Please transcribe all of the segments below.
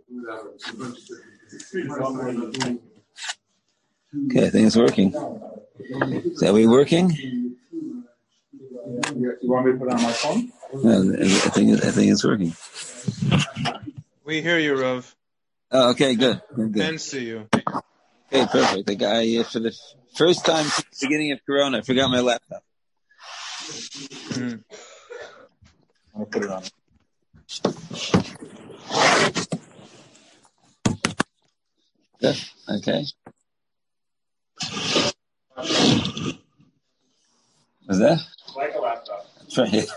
Okay, I think it's working. Is that we working? You want me to put on my phone? No, I think it's working. We hear you, Rav. Oh, okay, good. And see you. Okay, perfect. The guy, for the first time since the beginning of Corona, I forgot my laptop. I'll put it on. Good. Okay. Was that? Like a laptop. That's right.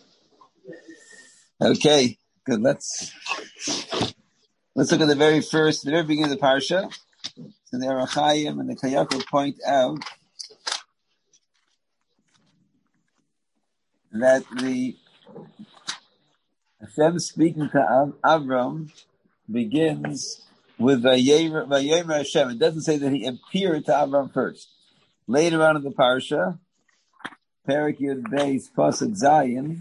Okay, good. Let's look at the very beginning of the parsha. So the Orach Chaim and the Kli Yakar point out that the Hashem speaking to Avram begins with Vayomer Hashem. It doesn't say that he appeared to Avram first. Later on in the parsha, Perek Yud Beis Pasuk Zayin,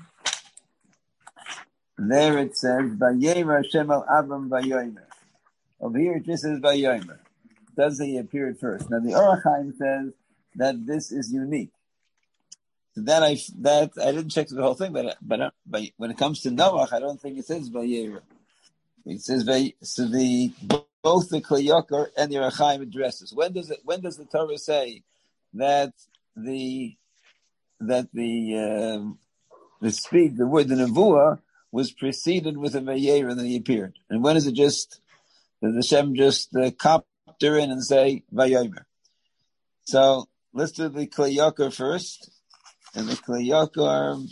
there it says Vayomer Hashem al Avram Vayomer. Over here it just says Vayomer. It doesn't say he appeared first. Now the Orach Chaim says that this is unique. So that I didn't check the whole thing, but when it comes to Noach, I don't think it says Vayomer. It says both the Kli Yakar and the Orach Chaim addresses. When does the Torah say that the speech, the word, the nevuah was preceded with a Vayomer and then he appeared? And when is it just does Hashem just copter in and say Vayomer? So let's do the Kli Yakar first. And the Kli Yakar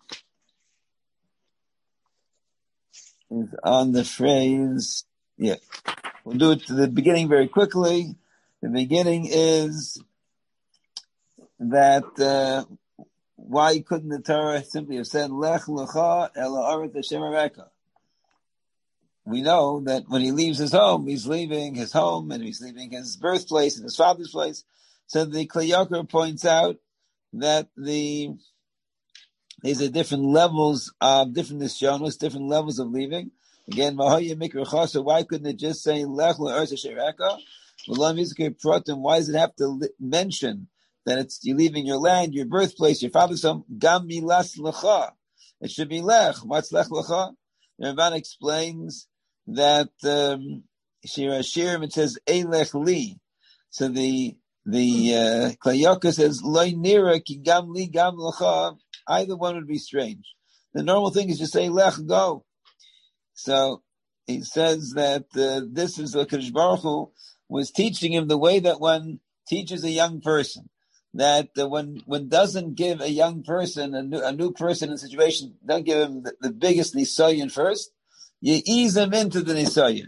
is on the phrase, we'll do it to the beginning very quickly. The beginning is that why couldn't the Torah simply have said Lech Lecha El Haaretz Hashem Areka? We know that when he leaves his home, he's leaving his home and he's leaving his birthplace and his father's place. So the Kli Yakar points out that these are different levels of different nisyonos, different levels of leaving. Again, Mahoya Mikra Chasa, why couldn't it just say Lech Le'eretz Asher Eka? Why does it have to mention that it's you're leaving your land, your birthplace, your father's home? Gam milas lecha. It should be Lech. What's Lech Lecha? The Ramban explains that Shir Hashirim, it says Eilech Li. So the Kli Yakar says Loi Nira ki gam li gam lecha. Either one would be strange. The normal thing is to say Lech, go. So he says that this is what Kadosh Baruch Hu was teaching him, the way that one teaches a young person. That one doesn't give a young person, a new person in a situation, don't give him the biggest nisayon first. You ease him into the nisayon.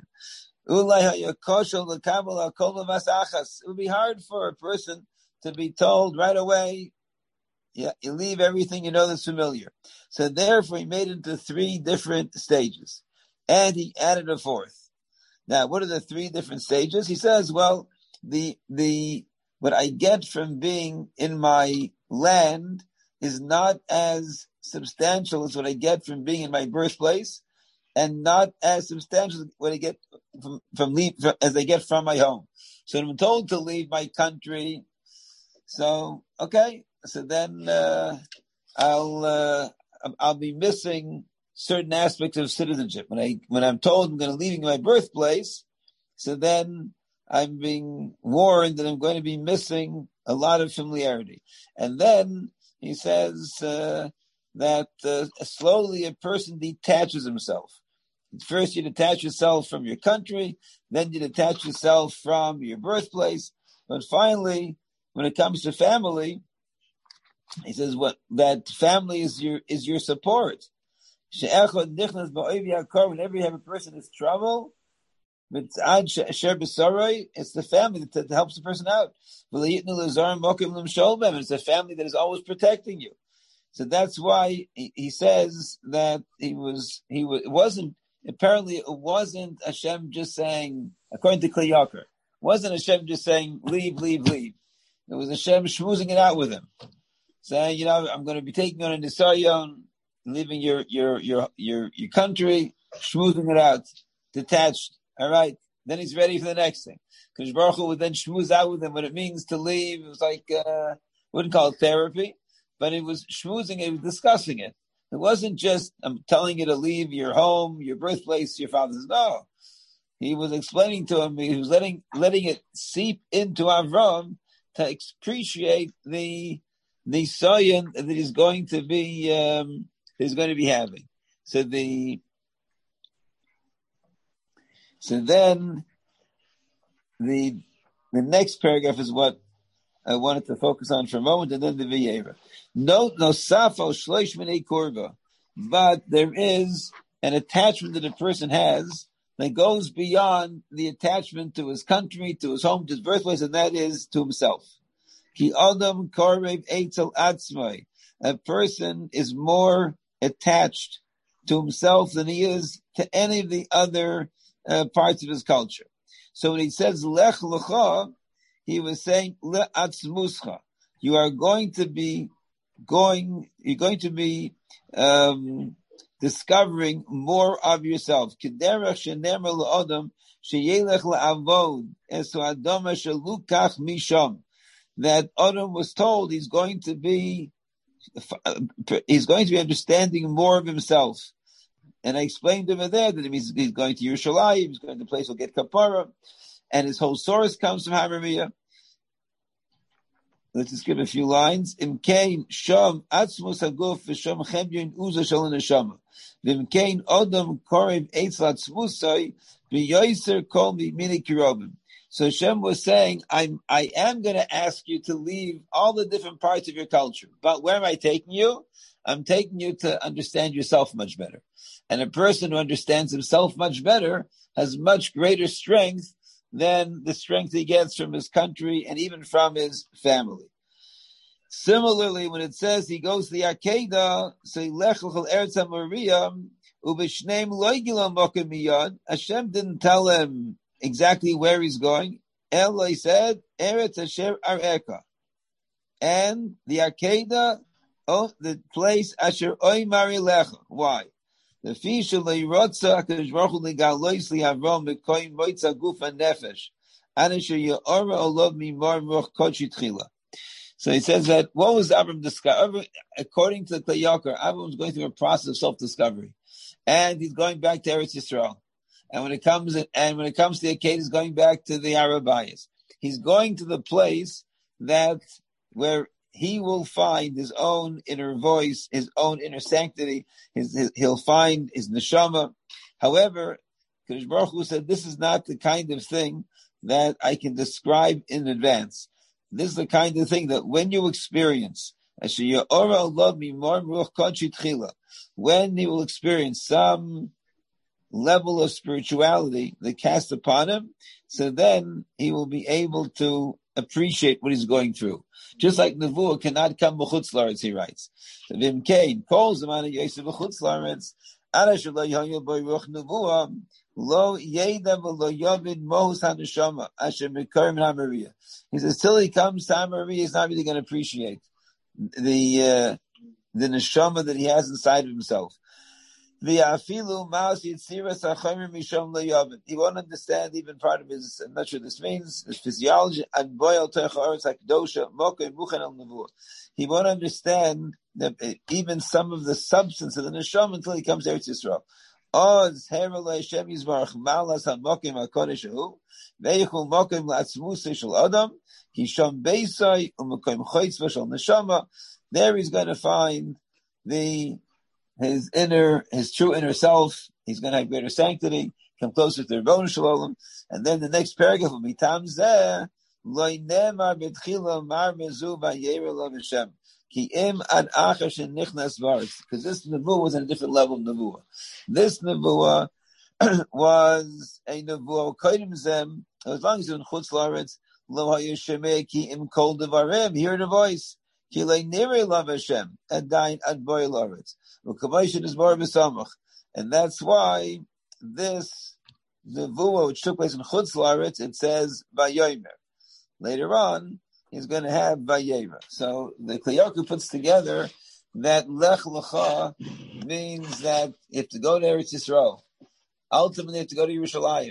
It would be hard for a person to be told right away, you leave everything you know that's familiar. So therefore he made it into 3 different stages. And he added a 4th. Now, what are the 3 different stages? He says, well, what I get from being in my land is not as substantial as what I get from being in my birthplace, and not as substantial as what I get as I get from my home. So I'm told to leave my country. So, okay. So then, I'll be missing certain aspects of citizenship. When I'm told I'm going to leave my birthplace, so then I'm being warned that I'm going to be missing a lot of familiarity. And then he says that slowly a person detaches himself. First you detach yourself from your country, then you detach yourself from your birthplace, but finally, when it comes to family, he says that family is your support. Whenever you have a person in trouble, it's the family that helps the person out. It's a family that is always protecting you. So that's why he says that it wasn't Hashem just saying, according to Kli Yakar, it wasn't Hashem just saying, leave. It was Hashem schmoozing it out with him. Saying, I'm going to be taking on a nisayon, leaving your country, schmoozing it out, detached All right. Then he's ready for the next thing. Because Baruch Hu would then schmooze out with him what it means to leave. It was like, wouldn't call it therapy, but it was schmoozing, it was discussing it. It wasn't just, I'm telling you to leave your home, your birthplace, your father's. No. He was explaining to him, he was letting it seep into Avram to appreciate the soyan that he's going to be having. So then the next paragraph is what I wanted to focus on for a moment, and then the V'yera. Note nosafo shloish minei kurva, but there is an attachment that a person has that goes beyond the attachment to his country, to his home, to his birthplace, and that is to himself. Ki adam korev eitzel atzmai. A person is more attached to himself than he is to any of the other parts of his culture. So when he says lech lecha, he was saying le'atzmuscha. You're going to be discovering more of yourself. That Adam was told he's going to be understanding more of himself. And I explained over there that it means he's going to Yerushalayim, he's going to the place he'll get kapara, and his whole source comes from Hamariyah. Let's just give a few lines. Imkein sham atzmus haguf v'sham chemyon uza shal neshama. V'imkein odam korev eitz latzmusai v'yoyser kol mini kirobim. So Hashem was saying, I am going to ask you to leave all the different parts of your culture. But where am I taking you? I'm taking you to understand yourself much better. And a person who understands himself much better has much greater strength than the strength he gets from his country and even from his family. Similarly, when it says he goes to the Akedah, so Lech L'chol Eretz HaMoriah, Ubishneim Lo Yigilam Mokem Miyad, Hashem didn't tell him exactly where he's going. Eloi said, Eretz Asher Areka. And the Akedah, the place Asher Oy Mari Lecha. Why? The fish of Leirotza, HaKadosh Baruch Hu Ligalois Li'Avram B'koyin Moitza Guf HaNefesh Anasher Ye'ora Olov Mimor Ruch Kodesh Tchila. So he says that what was Avram discovered? According to the Kli Yakar, Avram was going through a process of self-discovery, and he's going back to Eretz Yisrael. And when it comes to the Akedah, he's going back to the Arabayas. He's going to the place where he will find his own inner voice, his own inner sanctity. He'll find his neshama. However, Kadosh Baruch Hu said, this is not the kind of thing that I can describe in advance. This is the kind of thing that when you experience, when he will experience some level of spirituality that casts upon him, so then he will be able to appreciate what he's going through. Just like Nevuah cannot come b'chutz la'aretz, he writes. V'imkein, kol zaman yosef b'chutz la'aretz, arash lo yoyel bo ruach Nevuah, lo yeda v'lo yovid mohus haneshama, asher mekarim ha'mariyah. He says, till he comes to Hamariyah, he's not really going to appreciate the neshama that he has inside of himself. He won't understand even part of his, I'm not sure this means, his physiology. He won't understand even some of the substance of the neshama until he comes to Eretz Yisrael. There he's going to find his true inner self. He's going to have greater sanctity, come closer to the Rebbeinu Shalom. And then the next paragraph will be Tamzeh, Lo nemar betchila mar mezu vayera lo Hashem. Ki im ad achar shenichnas varetz. Because this nevuah was at a different level of nevuah. This nevuah was a nevuah kodim zem. As long as you're in chutz la'aretz, lo hayishemei ki im kol devarim. Hear the voice. Ki le nirei lo Hashem. Adayin ad boy la'aretz. And that's why this nevuah, which took place in Chutz La'aretz, it says Vayomer. Later on, he's going to have Vayera. So the Kli Yakar puts together that Lech Lecha means that you have to go to Eretz Yisrael. Ultimately, you have to go to Yerushalayim.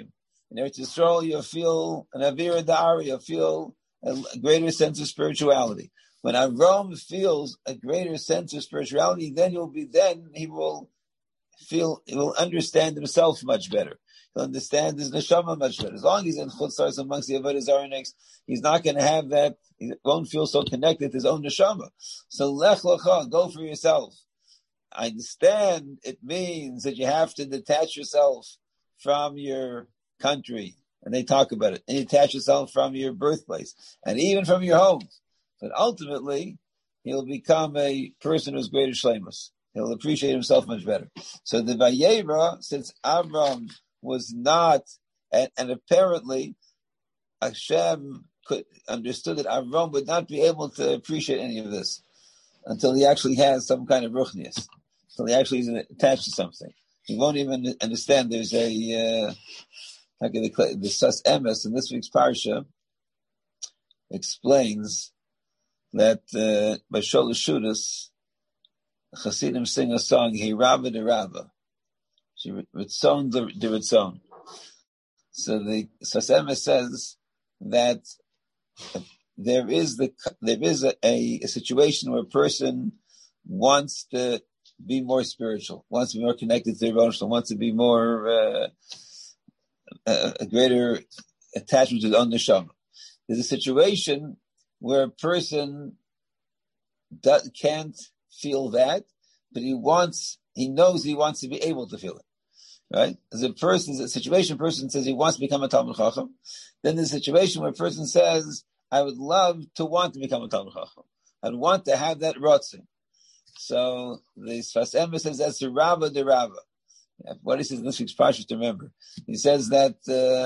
In Eretz Yisrael, you'll feel an Avira Da'ara, you'll feel a greater sense of spirituality. When Avram feels a greater sense of spirituality, then he will understand himself much better. He'll understand his neshama much better. As long as he's in Chutzars amongst the Avodah Zarah, he's not going to have that. He won't feel so connected to his own neshama. So lech lecha, go for yourself. I understand it means that you have to detach yourself from your country, and they talk about it, and you detach yourself from your birthplace, and even from your homes. But ultimately, he'll become a person who's greater shleimus. He'll appreciate himself much better. So the Vayera, since Avram was not, and apparently Hashem understood that Avram would not be able to appreciate any of this until he actually has some kind of ruchnius, until he actually is attached to something. He won't even understand. There's the Sas Emes in this week's parsha explains that by Sholosh Shudas, Chassidim sing a song, He Rava de Rava. She Ritzon de Ritzon. So the Sas Emes says that there is a situation where a person wants to be more spiritual, wants to be more connected to the Rosh, wants to be more a greater attachment to the own neshama. There's a situation where a person can't feel that, but he knows he wants to be able to feel it. Right? As a situation, person says he wants to become a Talmid Chacham. Then there's a situation where a person says, I would love to want to become a Talmid Chacham. I'd want to have that rotzing. So the Sfas Emes says that's the Rava de Rava. What he says in this week's parsha to remember. He says that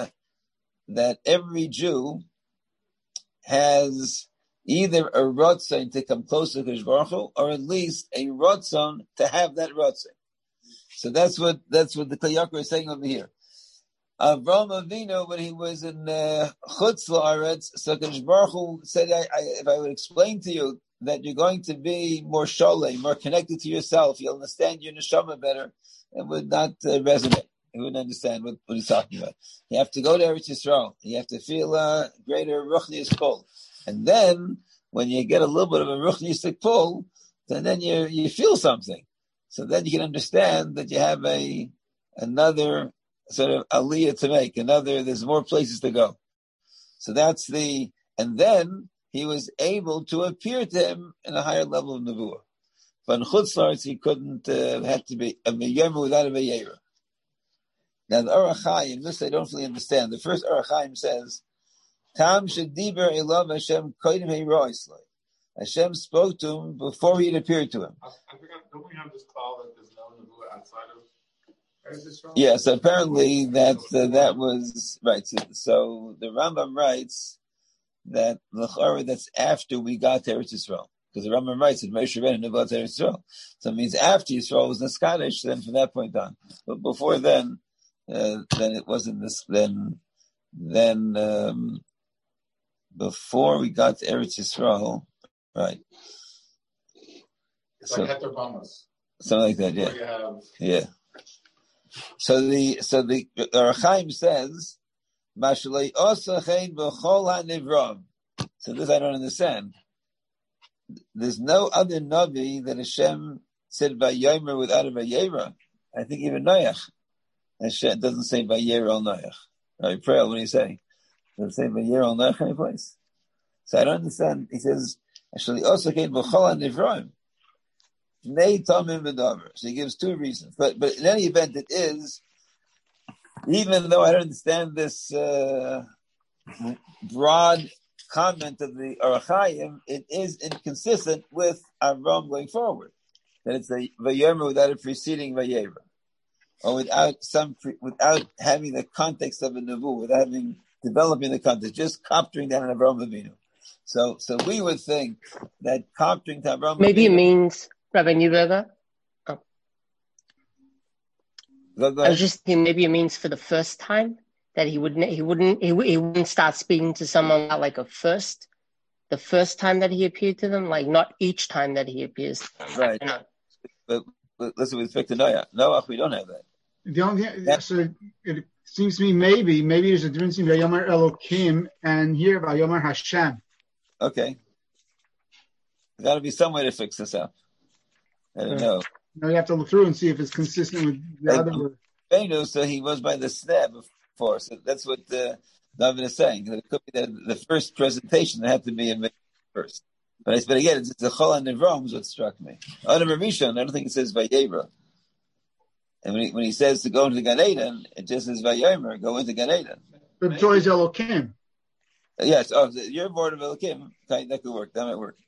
every Jew has either a rotzon to come closer to Kodesh Baruch Hu, or at least a rotzon to have that rotzon. So that's what the Kli Yakar is saying over here. Avraham Avinu, when he was in Chutz La'aretz, so Kodesh Baruch Hu said, if I would explain to you that you're going to be more sholei, more connected to yourself, you'll understand your neshama better, it would not resonate. He wouldn't understand what he's talking about. You have to go to Eretz Yisrael. You have to feel a greater ruchnius pull. And then, when you get a little bit of a ruchniistic pull, then you feel something. So then you can understand that you have another sort of aliyah to make. There's more places to go. So and then he was able to appear to him in a higher level of nevuah. But in Chutz La'aretz, he couldn't, had to be a meyoma without a vayera. Now the Orach Chaim, this I don't fully understand. The first Orach Chaim says, Tam shediber elav Hashem kodim heiroisloi. Hashem spoke to him before he had appeared to him. I forgot, don't we have this call that there's no nevuah outside of Eretz Yisrael? Yeah, so apparently that was, right. So the Rambam writes that that's after we got to Eretz Yisrael. Because the Rambam writes that Moshe Rabbeinu never got to Eretz Yisrael. So it means after Yisrael was Naskadish, then from that point on. But before then it wasn't this, then before we got to Eretz Yisrael, right? It's like Heter Bamas. Something like that, yeah. Yeah. So the Orach Chaim says, Mashalei osa chein b'chol ha'nivram. So this I don't understand. There's no other Navi that Hashem said Vayomer without a Vayera. I think even Noach. Hashem doesn't say Vayera al Noach. Right, Prayer, what do you say? Does it say Vayera al Noach any place? So I don't understand. He says, actually, also came B'chol HaNivraim. Nei Tomim V'Davar. So he gives two reasons. But in any event, it is, even though I don't understand this broad comment of the Orach Chaim, it is inconsistent with Avram going forward. That it's a Vayomer without a preceding Vayera. Or without having the context of a Nevu, without developing the context, just coptering down on Avraham Avinu. So we would think that coptering to Avraham maybe Avinu, it means Rabbi Neuberger. Go I was just thinking maybe it means for the first time that he wouldn't start speaking to someone about like the first time that he appeared to them, like not each time that he appears to them. Right. But listen, with respect to Noach, we don't have that. The only seems to me maybe there's a difference between Vayomer Elokim and here Vayomer Hashem. Okay. There's got to be some way to fix this up. I don't know. Now you have to look through and see if it's consistent with the other word. So he was by the sneh before. So that's what David is saying. It could be that the first presentation had to be a first. But again, it's the Chol and Nevram is what struck me. Adam Rishon, I don't think it says Vayera. And when he says to go into Gan Eden, it just says Vayomer, go into Gan Eden. But it's always Elokim. Yes, your word of Elokim, okay, that could work. That might work.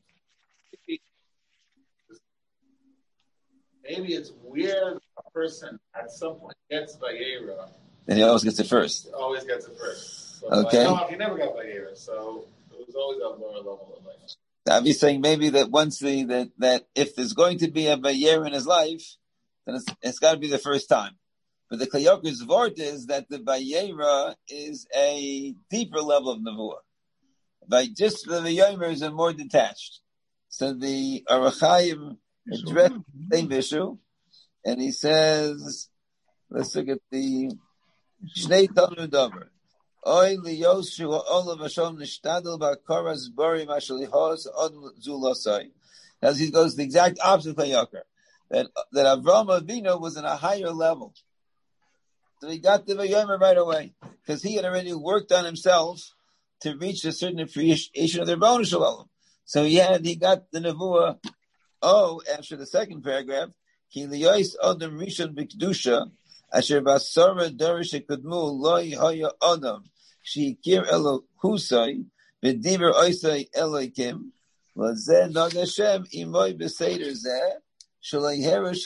Maybe it's weird a person at some point gets Vayera. And he always gets it first. Always gets it first. So Okay. He never got Vayera, so it was always a lower level of life. I'd be saying maybe that once that if there's going to be a Vayera in his life, then it's got to be the first time. But the Klayoker's vort is that the Vayera is a deeper level of Nevuah. Just the Vayomers are more detached. So the Arachayim addressed the same issue, and he says, let's look at the Shnei Tanu Dover. Oy liyoshu olav Hashem nishtadel ba'koras bari mashalihos od zulosai. As he goes the exact opposite of Klayoker. That Avraham Avinu was in a higher level. So he got the Vayomer right away. Because he had already worked on himself to reach a certain appreciation of the Rebbeinu Shalom. So he got the Nevuah, after the second paragraph, Ki liyois Adam Rishon b'kedusha, asher basara darish ekudmu loy haya Adam, sheikir Elohusai, v'diver oisai Elokim, l'zeh nog Hashem imoy b'seder zeh, says he was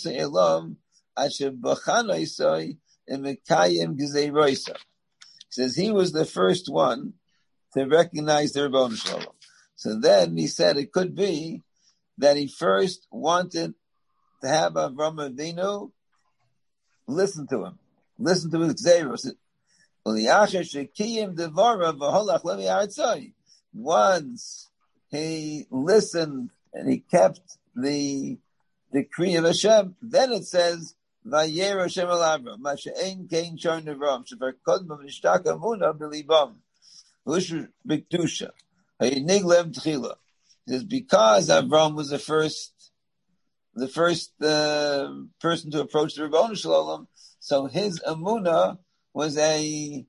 the first one to recognize the Rebbeinu Shalom. So then he said it could be that he first wanted to have Avraham Avinu listen to his Gzeiros. Once he listened and he kept the decree of Hashem, then it says, Vayera Hashem el Avram, Masha'ein kein shar nevram, shever kodma v'nishtaka amuna b'libam, v'ush b'kedusha, hayinig lem tchila. It is because Avram was the first person to approach the Rebbeinu Shalom, so his amuna was a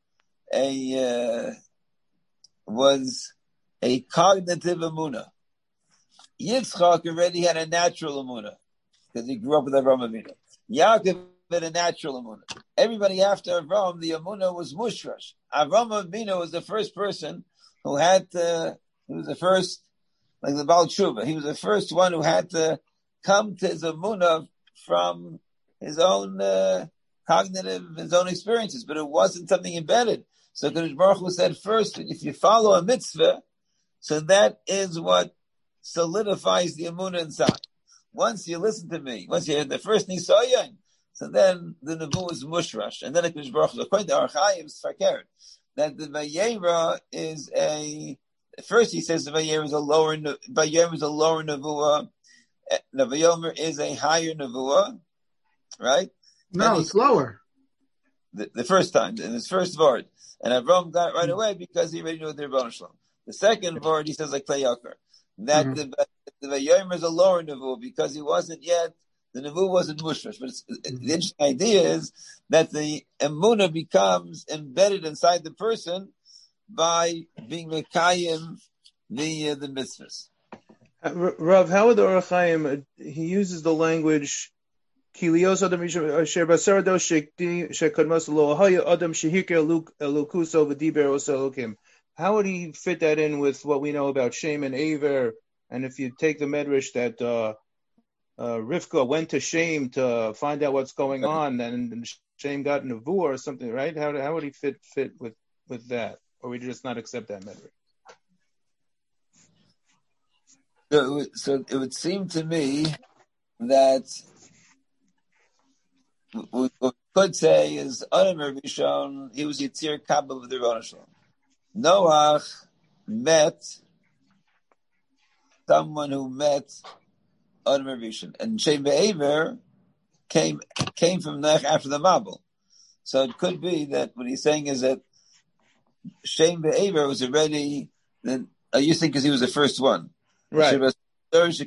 cognitive amuna. Yitzchak already had a natural amuna, because he grew up with Avraham Avinu. Yaakov had a natural amuna. Everybody after Avraham, the amuna was mushrash. Avraham Avinu was the first person who he was the first, like the Baal Tshuva, he was the first one who had to come to his amuna from his own cognitive, his own experiences, but it wasn't something embedded. So Kadosh Baruch Hu said first, if you follow a mitzvah, so that is what solidifies the amuna inside. Once you listen to me, once you hear the first nisayon, so then the nevuah is mushrash, and then Hakadosh Baruch Hu, according to Archaim, Sfaker, that the Vayera is first he says the Vayera is a lower nevuah, the Vayomer is a higher nevuah, right? No, it's lower. The first time, in his first word, and Avram got it right away because he already knew the Rebbeinu Shalom. The second word he says like Klayoker, that the Vayomer is a lower nevuah because he wasn't yet, the nevuah wasn't mushrash. But the interesting idea is that the emunah becomes embedded inside the person by being mekayim the mitzvahs. Rav, how would the Orach Chaim, he uses the language Kilios Adam Asher Basardo Shekodmos Lo Haya Adam Shehikir Elukuso V'Diber Oselokim. How would he fit that in with what we know about Shem and Aver? And if you take the medrash that Rivka went to Shem to find out what's going on, and Shem got Nevuah or something, right? How would he fit with that? Or we just not accept that medrash? So it would seem to me that what we could say is Adam Rishon, he was Yitzir Kabbalah with the Rebbeinu Shalom. Noach met someone who met Adam Rishon, and Shem Be'aver came from Noach after the Mabul. So it could be that what he's saying is that Shem Be'aver was already, you think because he was the first one. Right. Also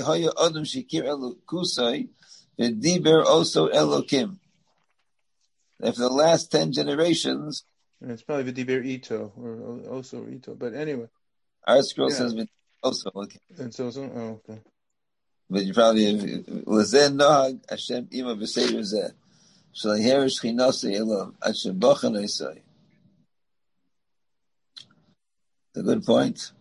Elokim. After the last 10 generations, it's probably V'diber Ito or also Ito. But anyway, our scroll says also Elokim. It's also okay. But you probably Lazen Nohag Hashem Ima V'Seder Zeh Shalaher Shchinasei Elam Hashem Bachan Esai. A good point.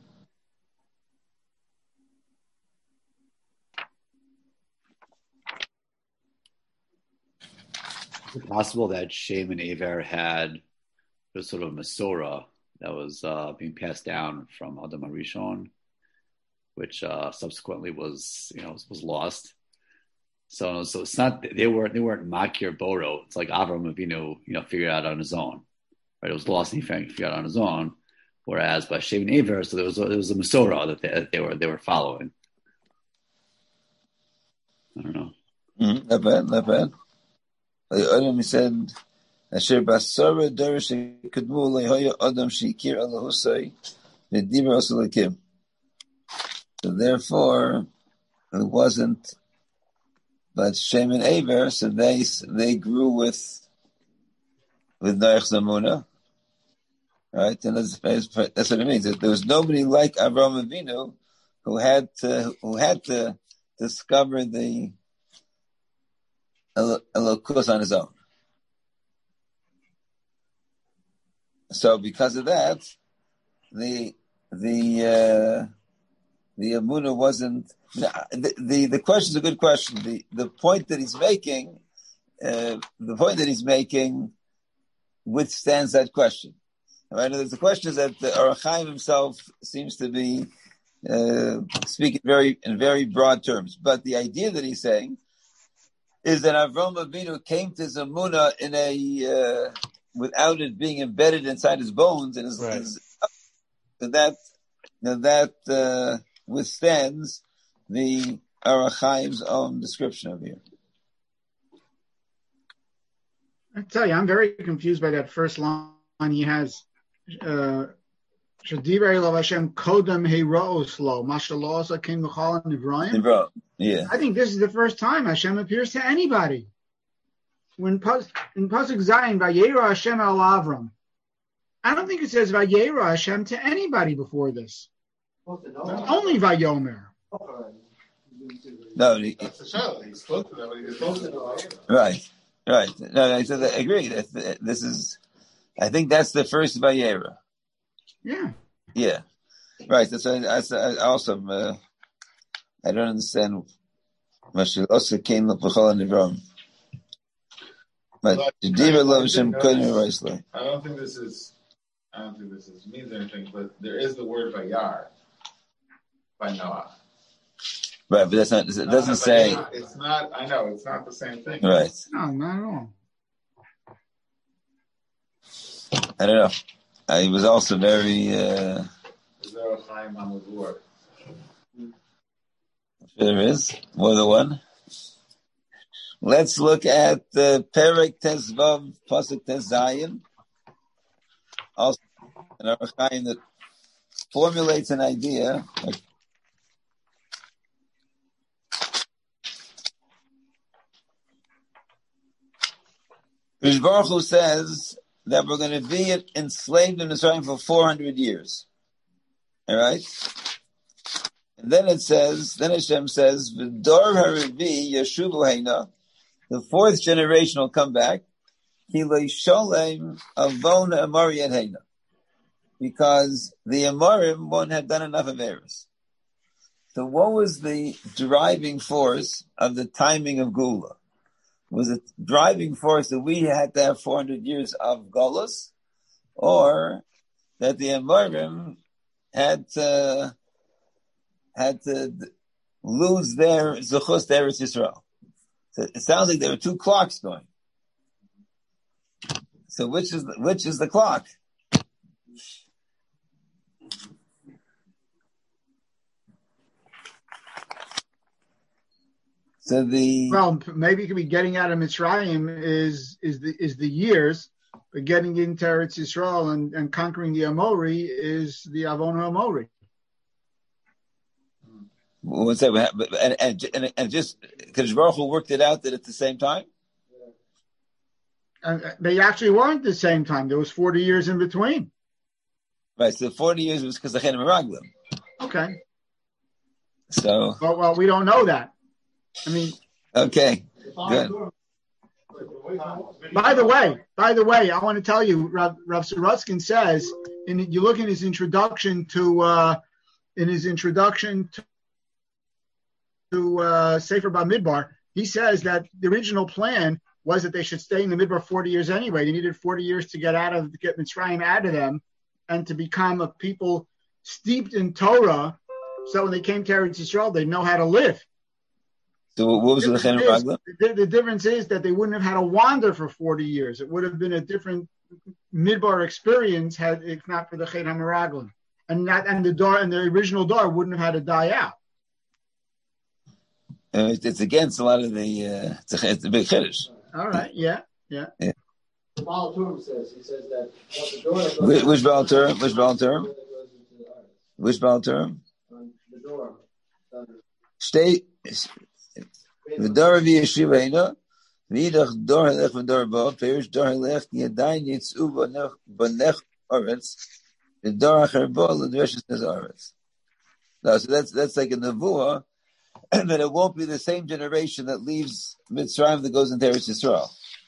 Is it possible that Shem and Aver had a sort of Masorah that was being passed down from Adam HaRishon, which subsequently was lost? So it's not they weren't Makir Boro. It's like Avram Avinu figured out on his own, right? It was lost and he figured out on his own. Whereas by Shem and Aver, so there was a Masorah that they were following. I don't know. Not bad. He said, "Asher basara darish kedmu lehoya adam shikir alahusay v'diber osalakim." So therefore, it wasn't, but Shem and Aver, so they grew with Noach Zamuna, right? And that's what it means. That there was nobody like Avraham Avinu who had to discover the Elokus on his own. So because of that, the Amunah wasn't. The question is a good question. The point that he's making, withstands that question. Right? The question is that the Orach Chaim himself seems to be speaking in very broad terms, but the idea that he's saying is that Avraham Avinu came to Zamuna in without it being embedded inside his bones, and that withstands the Orach Chaim's own description of here. I tell you, I'm very confused by that first line he has. Shadiver Elav Hashem Kodem Heiraos Lo Mashalosa King Mechal Nivraim. Yeah. I think this is the first time Hashem appears to anybody. When in Pasuk Zayin, Vayera Hashem al Avram, I don't think it says Vayera Hashem to anybody before this. Only Vayomer. No, He spoke to them, but he spoke to them. Right. No, I agree. This is, I think that's the first Vayera. Yeah. Right. That's awesome. I don't understand. Also came up with Nivram. But the Diva loves him couldn't wisely. I don't think this means anything, but there is the word Vayar by Noah. Right, but that's not. It doesn't say. It's not. I know it's not the same thing. Right. No, not at all. I don't know. He was also very. Is there a Chaim Hamavur? There is more than one. Let's look at the Perek Tezvav Pasuk Tezayin. Also, an Orach Chaim that formulates an idea. Rish Baruch Hu says that we're going to be enslaved in Israel for 400 years. All right? And then Hashem says, V'dor ha'revi yashuvu heina, the fourth generation will come back, ki lo sholem avona amari et heina, because the Amorim won't have done enough of errors. So what was the driving force of the timing of Gula? Was it driving force that we had to have 400 years of Golus, or that the Amorim had to lose their Zechus to Eretz Yisrael? So it sounds like there were two clocks going. So which is the clock? So maybe it could be getting out of Mitzrayim is the years, but getting into Eretz Yisrael and conquering the Amori is the Avon HaAmori. What's that? And just because Baruch Hu worked it out that at the same time. And they actually weren't at the same time. There was 40 years in between. Right. So 40 years was because of Chenim Meraglim. Okay. So. Well, we don't know that. I mean. Okay. Good. By the way, I want to tell you, Rav Sorotzkin says, you look in his introduction to Sefer Bamidbar, he says that the original plan was that they should stay in the Midbar 40 years anyway. They needed 40 years to get Mitzrayim out of them and to become a people steeped in Torah, so when they came to Eretz Yisrael, they know how to live. So what was the Chenim Meraglim? The difference is that they wouldn't have had to wander for 40 years. It would have been a different Midbar experience if not for the Chenim Meraglim. And the original door wouldn't have had to die out. It's against a lot of the. It's a big chiddush. All right. Yeah. The Baal Turim says that which Baal Turim? Which Baal Turim? Which Baal Turim? The door. Stay. The door of Yeshiva Ina. Nidach door halech v'dor bo. Perish door halech yadayin yitzu b'nech oretz. The door acher bo l'dreshes nes oretz. No, so that's like a nevuah. And that it won't be the same generation that leaves Mitzrayim that goes into Eretz Yisrael.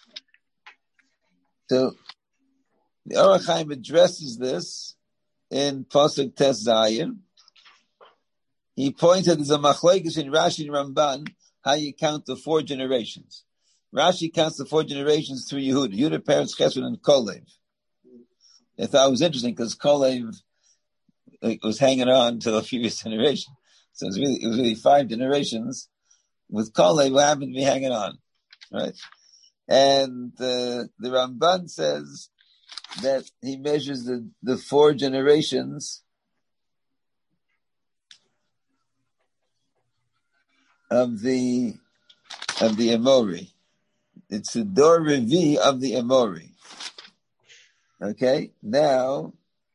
So the Orach Chaim addresses this in Pasuk Tes Zayin. He pointed there's a machlokes in Rashi and Ramban how you count the 4 generations. Rashi counts the 4 generations through Yehuda. Yehuda, parents, Chesed, and Kolev. I thought it was interesting because Kolev was hanging on to the previous generation. So it was really 5 generations with Kolev who happened to be hanging on, right? And the Ramban says that he measures the 4 generations of the Amori. It's the Dor Revi of the Amori. Okay, now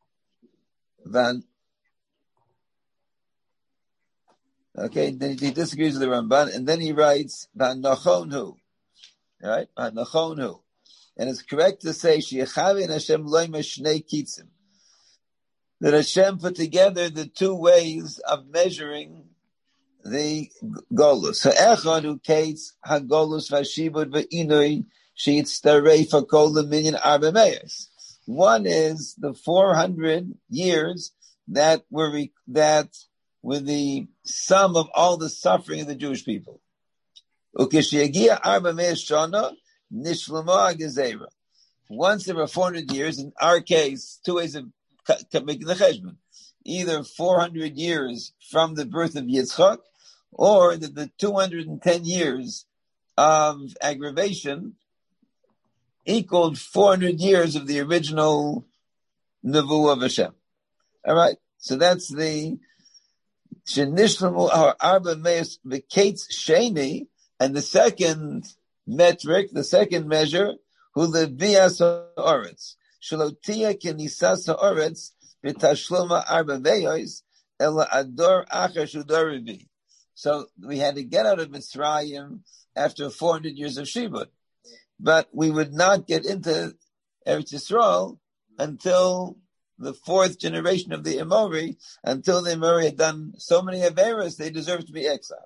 okay, then he disagrees with the Ramban, and then he writes Nachonhu. Right? Nachonhu. And it's correct to say Sheyachavin Hashem loyma shnei kitzim. That Hashem put together the 2 ways of measuring the golus. So echad hu kates hagolus v'shibud v'inui sheyitztarei fakol l'minyan arba meis. One is the 400 years that were the sum of all the suffering of the Jewish people. Ukeshiyagia arba meis shana nishlama gezera. Once there were 400 years, in our case, 2 ways of making the cheshbon. Either 400 years from the birth of Yitzchak, or the 210 years of aggravation equaled 400 years of the original Nevuah of Hashem. All right, so that's the Shenishramu or Arba Meis V'Kates Sheni, and the second metric, the second measure, Hu Levias Ha'oretz Shalotia Kenisas Ha'oretz V'Tashloma Arba Ve'os Ela Ador Acher Shudor Revi. So we had to get out of Mitzrayim after 400 years of Shibud. But we would not get into Eretz Yisrael until the 4th generation of the Amori, until the Amori had done so many Averas, they deserved to be exiled.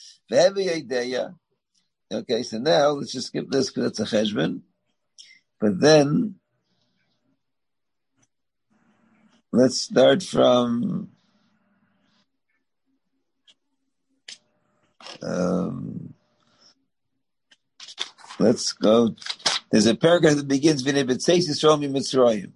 Okay, so now let's just skip this because it's a cheshbon. But then, let's start from let's go. There's a paragraph that begins with B'tzeis Yisrael miMitzrayim.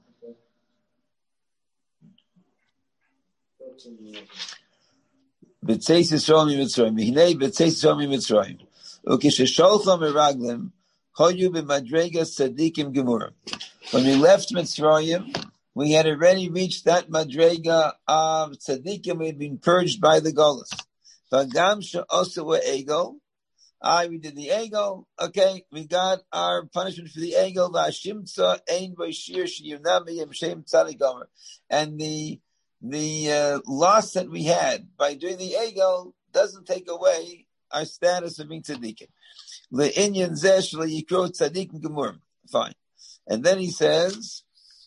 B'tzeis Yisrael miMitzrayim. Hinei B'tzeis Yisrael miMitzrayim. Ukeshesholcha meraglim choyu b'madrega tzadikim gemura. When we left Mitzrayim, we had already reached that madrega of tzadikim. We had been purged by the golus. V'gam she'osu ego. We did the egel. Okay, we got our punishment for the egel. And the loss that we had by doing the egel doesn't take away our status of being tzaddikim. Fine. And then he says,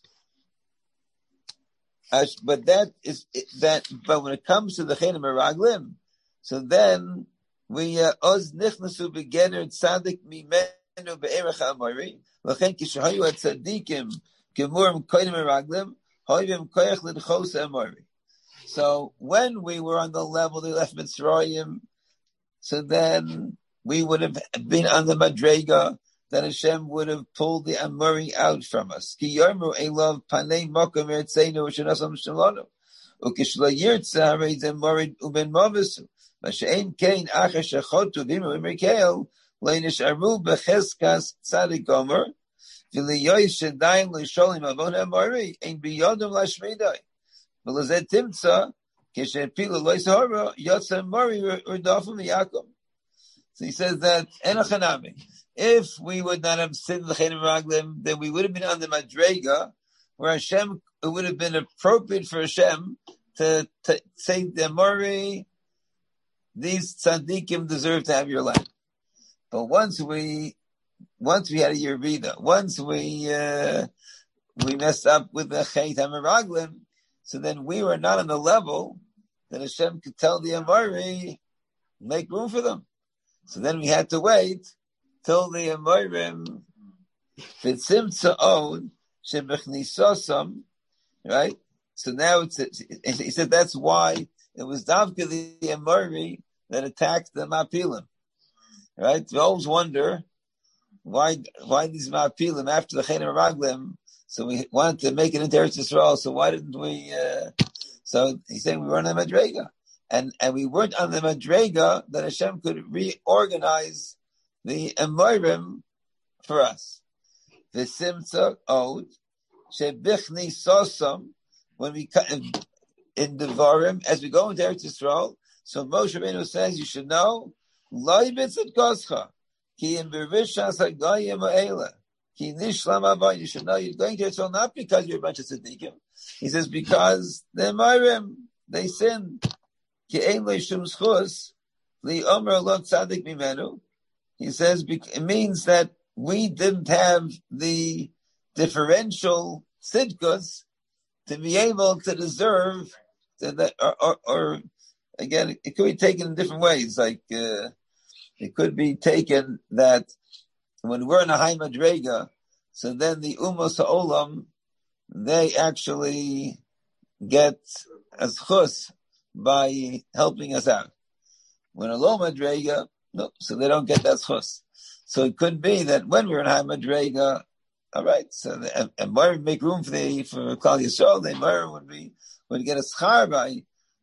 but that is that. But when it comes to the chenim meraglim, so then we oz nichnasu begener tzadik mimenu be'erech ha'amori. L'chen kishahayu at tzadikim gemurim koinim meraglim hoyvim koyach l'dchos ha'amori. So when we were on the level they left Mitzrayim, so then we would have been on the madrega. That Hashem would have pulled the Amori out from us. Ki yarmu elav panei makom eretzeinu v'shenasam shalonu. Ukishla yirtza harei zemorid uben mavisu. Mashein kein acher shechotu v'imru imrikeil le'nisharu b'cheskas tzadik gomer v'liyoy shedayim l'sholim avon Amori ein biyodom lashmeidai. V'lazet timtza kishepilu lois hara yotza Amori urdafum v'yakum. So he says that enochanami. If we would not have sinned the chenim raglim, then we would have been on the madrega, where Hashem, it would have been appropriate for Hashem to say, the Amori, these tzaddikim deserve to have your land. But once we had a yerida, once we messed up with the chet hameraglim, so then we were not on the level that Hashem could tell the Amori, make room for them. So then we had to wait till the Amorim fitzim tza'od shebechnisosam, right? So now he said that's why it was Davka the Amori that attacked the Mapilim, right? We always wonder why these Mapilim after the Chenim Raglim. So we wanted to make it into Eretz Yisrael. So why didn't we? So he's saying we weren't on the Madrega, and we weren't on the Madrega that Hashem could reorganize the Amorim for us. The Simcha Od Shebichni Sosam, when we cut in Devarim, as we go into Eretz Yisrael, so Moshe Rabbeinu says you should know Lo Yibitzet Koscha Ki in Berishas HaGoyim Ha'ela Ki Nishlam Avon. You should know you're going to Eretz Yisrael not because you're a bunch of tzaddikim. He says because the Amorim they sinned. Ki Ein Lo Shum Schus Li Omer Lo Tzadik Mimenu. He says it means that we didn't have the differential tzidkus to be able to deserve that, or again, it could be taken in different ways. Like it could be taken that when we're in a high madrega, so then the Umos Ha'olam, they actually get a zchus by helping us out. When a low madrega, no, so they don't get that zchus. So it could be that when we're in high madrega, all right, so the Amorim make room for Klal Yisrael. The Amorim would get a schar by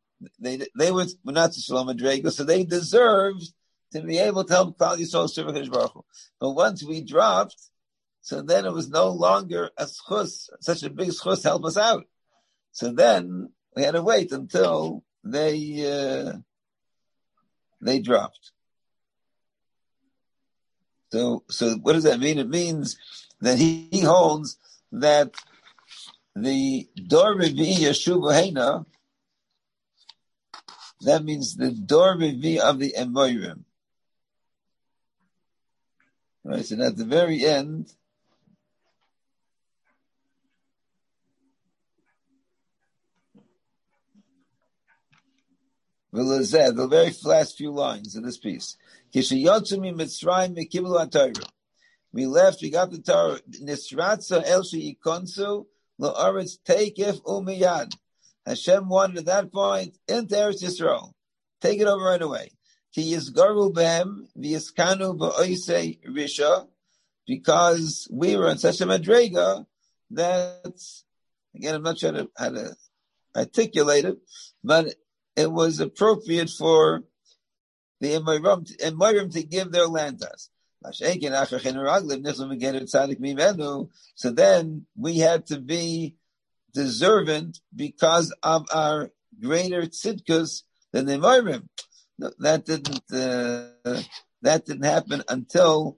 they were not to Shalom madrega, so they deserved to be able to help Klal Yisrael serve HaKadosh Baruch Hu. But once we dropped, so then it was no longer a schus, such a big schus to help us out. So then we had to wait until they dropped. So what does that mean? It means that he holds that the Dor Revi Yeshuv Heina, that means the Dor Revi of the Amorim. Right, so at the very end, the very last few lines of this piece. We left, we got the Torah. Nisratza el sheyikonsu la'aretz teikif umiyad. Hashem wanted at that point into Eretz Yisrael. Take it over right away. Ki yizgaru behem v'yiskanu ba'oisei risha, because we were in such a madrega that, again, I'm not sure how to articulate it, but it was appropriate for the Amorim to give their land to us. So then we had to be deserving because of our greater tzidkus than the Amorim. That didn't That didn't happen until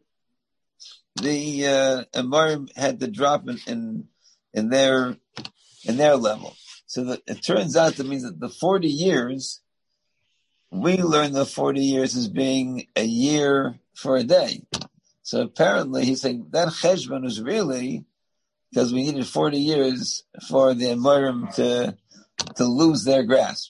the Amorim had to drop in their level. So that it turns out to mean that the 40 years, we learn the 40 years as being a year for a day. So apparently he's saying that cheshbon was really because we needed 40 years for the Amorim to lose their grasp.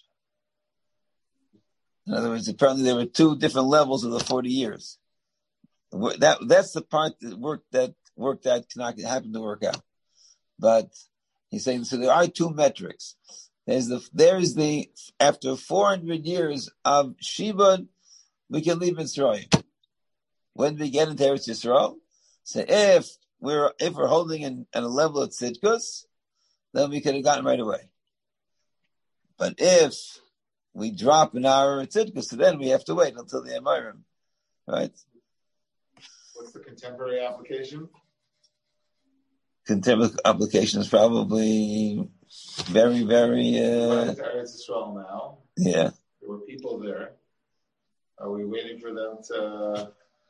In other words, apparently there were two different levels of the 40 years. That's the part that worked out cannot happen to work out. But he's saying, so there are two metrics. There's the after 400 years of Shibud, we can leave Mitzrayim. When we get into Eretz Yisrael, so if we're holding in at a level of Tzidkus, then we could have gotten right away. But if we drop in our Tzidkus, so then we have to wait until the Amorim, right? What's the contemporary application? Contemporary application is probably very, very. Eretz Yisrael now. Yeah. There were people there. Are we waiting for them to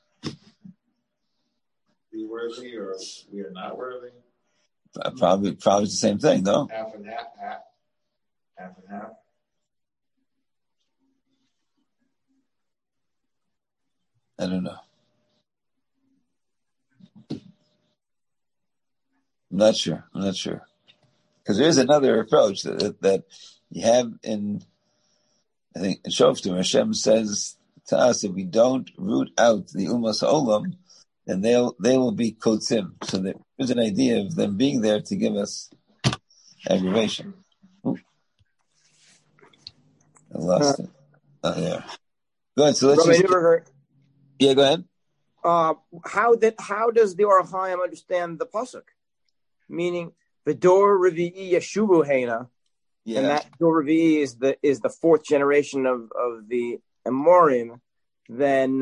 be worthy, or we are not worthy? Probably the same thing, though. Half and half. Half and half. I don't know. I'm not sure. Because there is another approach that you have I think in Shoftim, Hashem says to us, if we don't root out the Umas Olam, then they will be kotzim. So there's an idea of them being there to give us aggravation. Ooh. I lost it. Oh, yeah. Go ahead. So let's yeah, go ahead. How does the Orach Chaim understand the pasuk? Meaning, the Dor Revi'i Yeshuvu Heina, and that Dor Revi'i is the fourth generation of the Amorim. Then,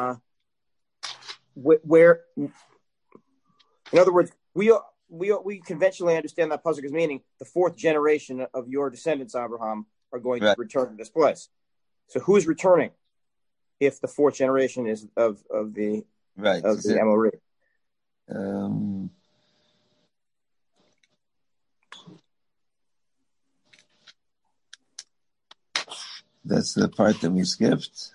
where, in other words, we conventionally understand that pasuk as meaning the fourth generation of your descendants, Abraham, are going to return to this place. So, who's returning if the fourth generation is of the Amorim? That's the part that we skipped.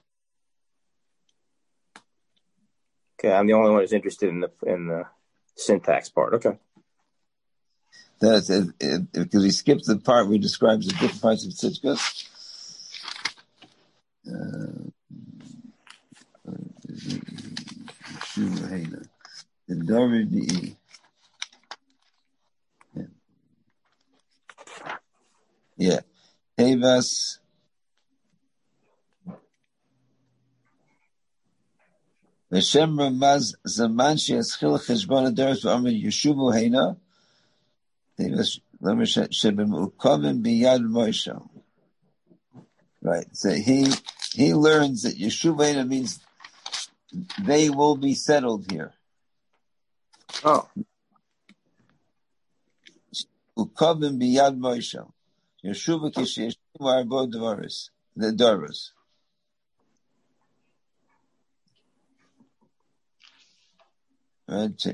Okay, I'm the only one who's interested in the syntax part. Okay. That's because we skipped the part where he describes the different parts of Tzidkus. The Doridi. Yeah. Tevas. V'shem Ramaz Zaman she'eschil cheshbon ha'deres v'amar Yeshuvu Heina Tevas Lamer she'b'mu'kovim b'yad Moshe. Right. So he learns that Yeshuvu Heina means they will be settled here. Oh. Ukovim b'yad Moshe. Yeshuva k'sheyeshim arbo dvaros. The Doros. Right.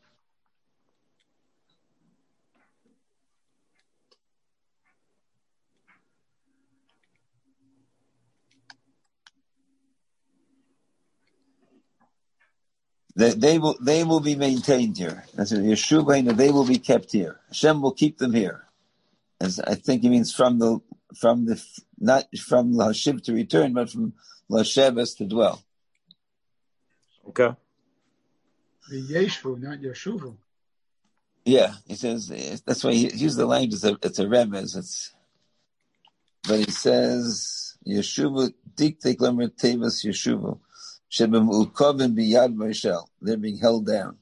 They will be maintained here. That's it. Yeshuva, they will be kept here. Hashem will keep them here. As I think he means from the not from Lashiv to return, but from Lasheves to dwell. Okay. The Yeshvu, not Yeshuvu. Yeah, he says that's why he used the language. It's a remez. But he says Yeshuvu diktek lemer tevas Yeshuvu shebem ukovim biyad Moshel. They're being held down.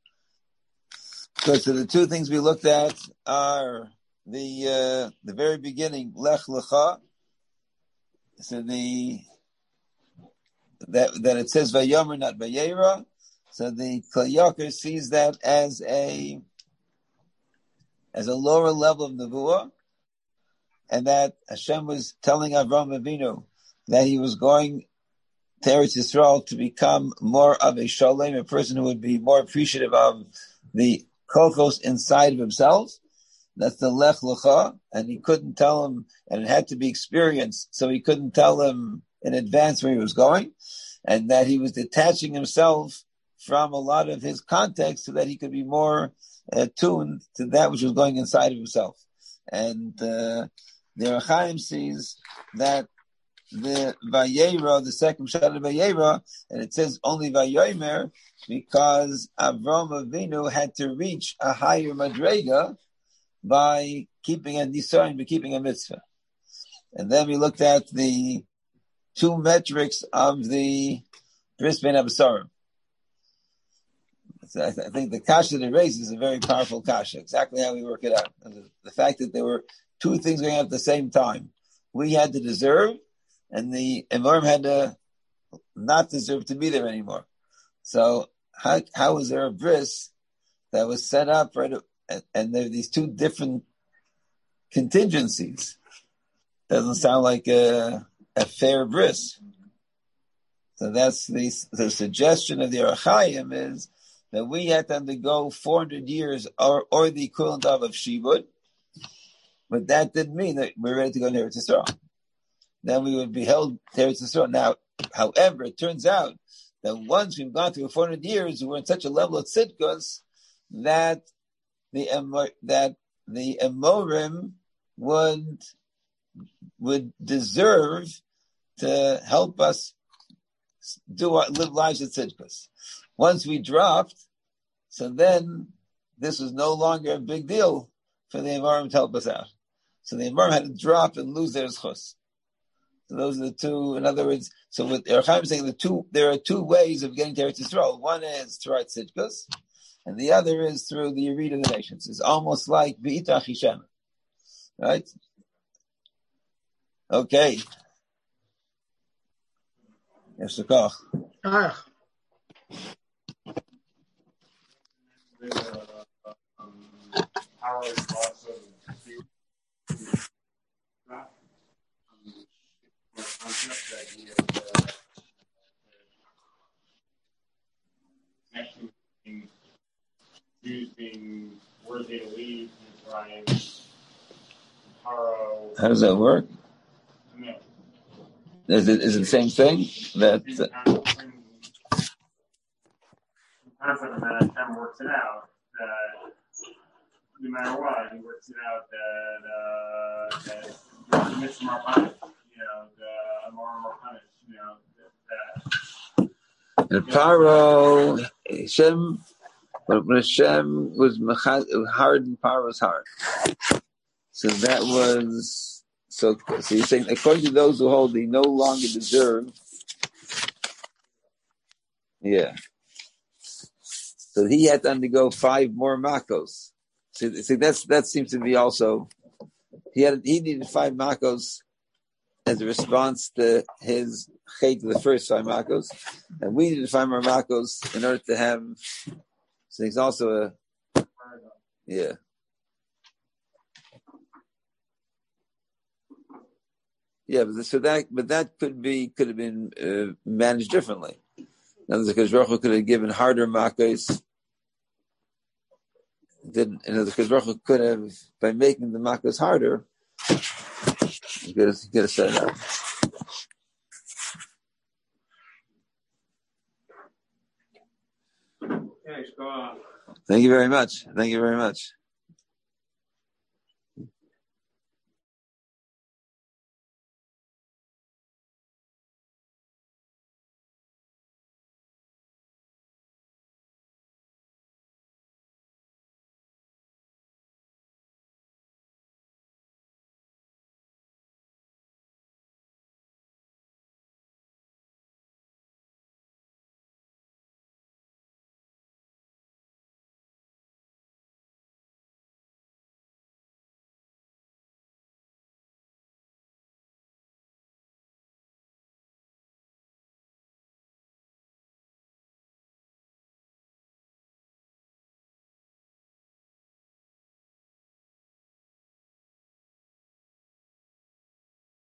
So the two things we looked at are the very beginning lech lecha. So that it says vayomer, not vayera. So the Kli Yakar sees that as a lower level of nevuah, and that Hashem was telling Avraham Avinu that he was going Eretz Yisrael to become more of a shalom, a person who would be more appreciative of the kochos inside of himself. That's the lech lecha, and he couldn't tell him, and it had to be experienced, so he couldn't tell him in advance where he was going, and that he was detaching himself from a lot of his context so that he could be more attuned to that which was going inside of himself. And the Ohr HaChaim sees that the Vayera, the second shot of Vayera, and it says only Vayomer because Avram Avinu had to reach a higher madrega by keeping a nisayon, by keeping a mitzvah. And then we looked at the two metrics of the Bris Bein HaBesarim. So I think the kasha that it raises is a very powerful kasha, exactly how we work it out. The fact that there were two things going on at the same time. We had to deserve, and the Amorim had to not deserve to be there anymore. So how was there a bris that was set up, right? And there are these two different contingencies. Doesn't sound like a fair bris. So that's the suggestion of the Ohr HaChaim is that we had to undergo 400 years or the equivalent of Shibud, but that didn't mean that we're ready to go to Eretz Yisrael. Then we would be held to Eretz Yisrael. Now, however, it turns out that once we've gone through 400 years, we're in such a level of tzidkus that the Amorim would deserve to help us live lives of tzidkus. Once we dropped, so then this was no longer a big deal for the Amorim to help us out. So the Amorim had to drop and lose their zchus. So those are the two. In other words, so with Ohr HaChaim saying there are two ways of getting to Eretz Yisrael. One is through tzidkus, and the other is through the Yerid of the nations. It's almost like Be'itach Hishem, right? Okay. Yes, the koch. Jews being worthy to leave Mitzrayim, Paro. How does that work? No. Is it the same thing? That concept of that Hashem works it out. That no matter what, he works it out that the mitzvah are punished. The Amorim are punished. And Paro, Hashem, but when Hashem was hardened, Paro's heart. So that was so you're saying according to those who hold, they no longer deserve. Yeah. So he had to undergo 5 more makos. So that seems to be also he needed 5 makos as a response to his hate of the first 5 makos, and we needed 5 more makos in order to have. So he's also yeah. Yeah, but that could have been managed differently. In other words, because Baruch Hu could have given harder makos. Because Baruch Hu could have, by making the makos harder, he could have set it up. Thank you very much.